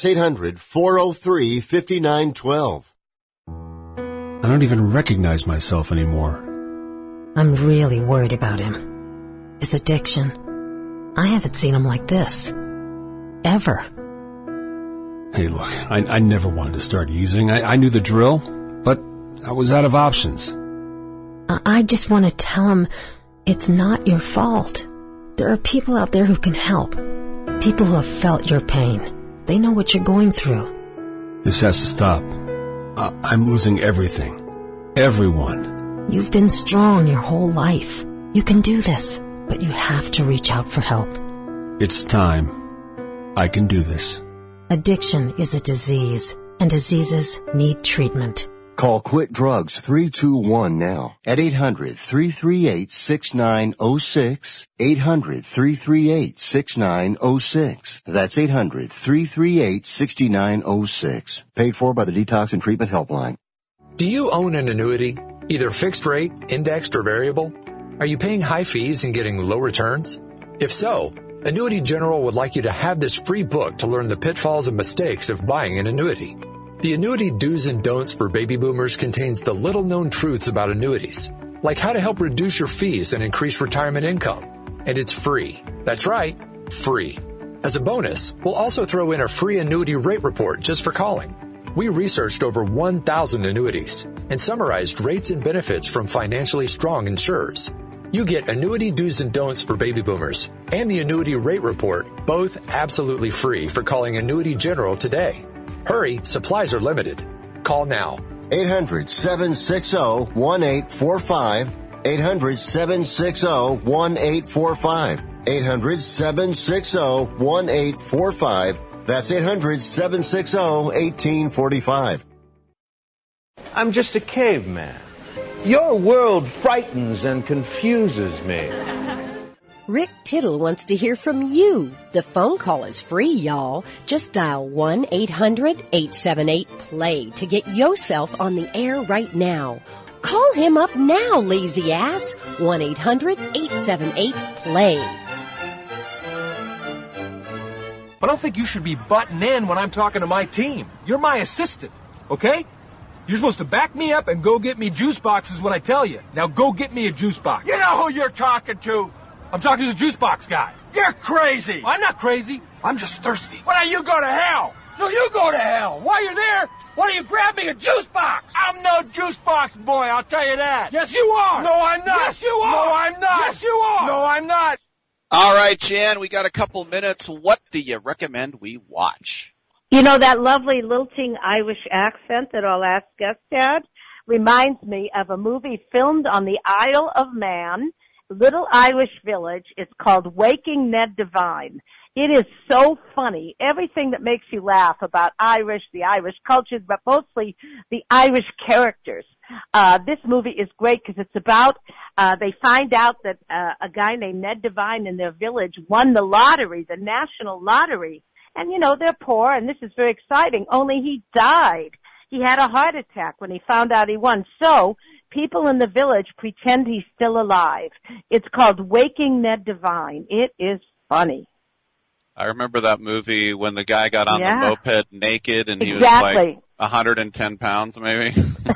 Speaker 2: 800-403-5912.
Speaker 21: I don't even recognize myself anymore.
Speaker 22: I'm really worried about him. His addiction. I haven't seen him like this. Ever.
Speaker 21: Hey, look, I never wanted to start using. I knew the drill, but I was out of options.
Speaker 22: I just want to tell him it's not your fault. There are people out there who can help. People who have felt your pain. They know what you're going through.
Speaker 21: This has to stop. I'm losing everything. Everyone.
Speaker 22: You've been strong your whole life. You can do this, but you have to reach out for help.
Speaker 21: It's time. I can do this.
Speaker 22: Addiction is a disease, and diseases need treatment.
Speaker 2: Call Quit Drugs 321 now at 800-338-6906, 800-338-6906. That's 800-338-6906. Paid for by the Detox and Treatment Helpline.
Speaker 1: Do you own an annuity, either fixed rate, indexed, or variable? Are you paying high fees and getting low returns? If so, Annuity General would like you to have this free book to learn the pitfalls and mistakes of buying an annuity. The Annuity Do's and Don'ts for Baby Boomers contains the little-known truths about annuities, like how to help reduce your fees and increase retirement income. And it's free. That's right, free. As a bonus, we'll also throw in a free annuity rate report just for calling. We researched over 1,000 annuities and summarized rates and benefits from financially strong insurers. You get Annuity Do's and Don'ts for Baby Boomers and the Annuity Rate Report, both absolutely free for calling Annuity General today. Hurry, supplies are limited. Call now.
Speaker 2: 800-760-1845. 800-760-1845. 800-760-1845. That's 800-760-1845.
Speaker 3: I'm just a caveman. Your world frightens and confuses me.
Speaker 15: Rick Tittle wants to hear from you. The phone call is free, y'all. Just dial 1-800-878-PLAY to get yourself on the air right now. Call him up now, lazy ass. 1-800-878-PLAY.
Speaker 23: But I don't think you should be butting in when I'm talking to my team. You're my assistant, okay? You're supposed to back me up and go get me juice boxes when I tell you. Now go get me a juice box.
Speaker 24: You know who you're talking to?
Speaker 23: I'm talking to the juice box guy.
Speaker 24: You're crazy.
Speaker 23: I'm not crazy.
Speaker 24: I'm just thirsty. Why don't you go to hell?
Speaker 23: No, you go to hell. While you're there, why don't you grab me a juice box?
Speaker 24: I'm no juice box boy, I'll tell you that.
Speaker 23: Yes, you are.
Speaker 24: No, I'm not.
Speaker 23: Yes, you are.
Speaker 24: No, I'm not.
Speaker 23: Yes, you are.
Speaker 24: No, I'm not.
Speaker 7: All right, Jan, we got a couple minutes. What do you recommend we watch?
Speaker 8: You know, that lovely lilting Irish accent that our last guest had reminds me of a movie filmed on the Isle of Man, little Irish village. It's called Waking Ned Devine. It is so funny. Everything that makes you laugh about Irish, the Irish culture, but mostly the Irish characters. This movie is great because it's about, they find out that a guy named Ned Devine in their village won the lottery, the national lottery. And, you know, they're poor, and this is very exciting, only he died. He had a heart attack when he found out he won. So people in the village pretend he's still alive. It's called Waking Ned Devine. It is funny.
Speaker 7: I remember that movie when the guy got on the moped naked and he was
Speaker 8: Exactly.
Speaker 7: like 110 pounds maybe.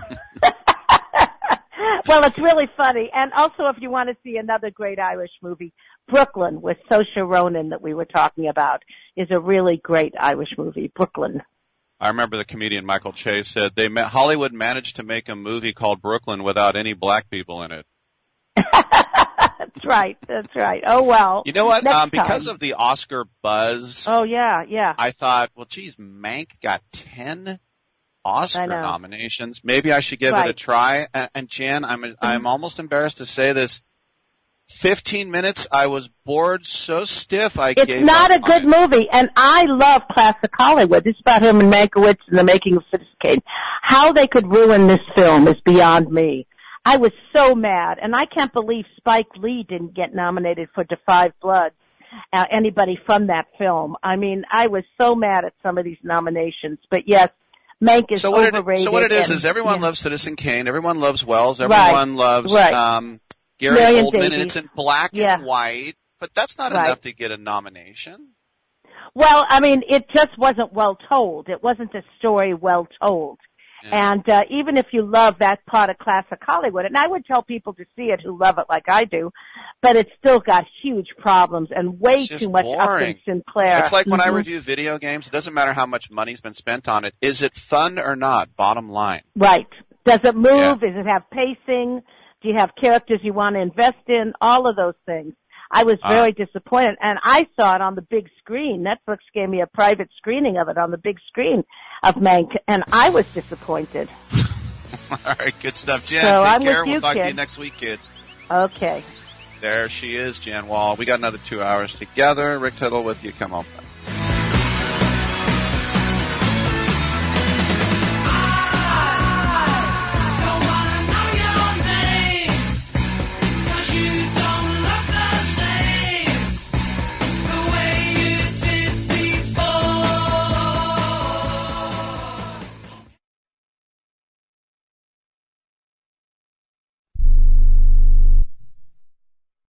Speaker 8: Well, it's really funny. And also, if you want to see another great Irish movie, Brooklyn with Saoirse Ronan that we were talking about is a really great Irish movie, Brooklyn.
Speaker 7: I remember the comedian Michael Che said Hollywood managed to make a movie called Brooklyn without any black people in it.
Speaker 8: That's right. That's right. Oh, well.
Speaker 7: You know what?
Speaker 8: Next
Speaker 7: Because
Speaker 8: time.
Speaker 7: of the Oscar buzz.
Speaker 8: Oh, yeah.
Speaker 7: I thought, well, geez, Mank got 10 Oscar nominations. Maybe I should give it a try. And Jan, I'm almost embarrassed to say this. 15 minutes, I was bored so stiff I gave up.
Speaker 8: It's not a good movie, and I love classic Hollywood. It's about Herman Mankiewicz and the making of Citizen Kane. How they could ruin this film is beyond me. I was so mad, and I can't believe Spike Lee didn't get nominated for Da 5 Bloods, anybody from that film. I mean, I was so mad at some of these nominations, but yes, Mank is overrated.
Speaker 7: So what it is everyone loves Citizen Kane, everyone loves Wells, everyone loves Gary Oldman, and it's in black and white, but that's not enough to get a nomination.
Speaker 8: Well, I mean, it just wasn't well told. It wasn't a story well told. Yeah. And even if you love that part of classic Hollywood, and I would tell people to see it who love it like I do, but it's still got huge problems and way too much Upton Sinclair.
Speaker 7: It's like when I review video games, it doesn't matter how much money's been spent on it. Is it fun or not? Bottom line.
Speaker 8: Right. Does it move? Yeah. Does it have pacing? Do you have characters you want to invest in? All of those things. I was very disappointed, and I saw it on the big screen. Netflix gave me a private screening of it on the big screen of Mank, and I was disappointed.
Speaker 7: All right, good stuff. Jan,
Speaker 8: so
Speaker 7: take
Speaker 8: I'm
Speaker 7: care.
Speaker 8: with you,
Speaker 7: we'll talk
Speaker 8: kid.
Speaker 7: to you next week, kid.
Speaker 8: Okay.
Speaker 7: There she is, Jan Wall. We got another 2 hours together. Rick Tittle with you. Come on back.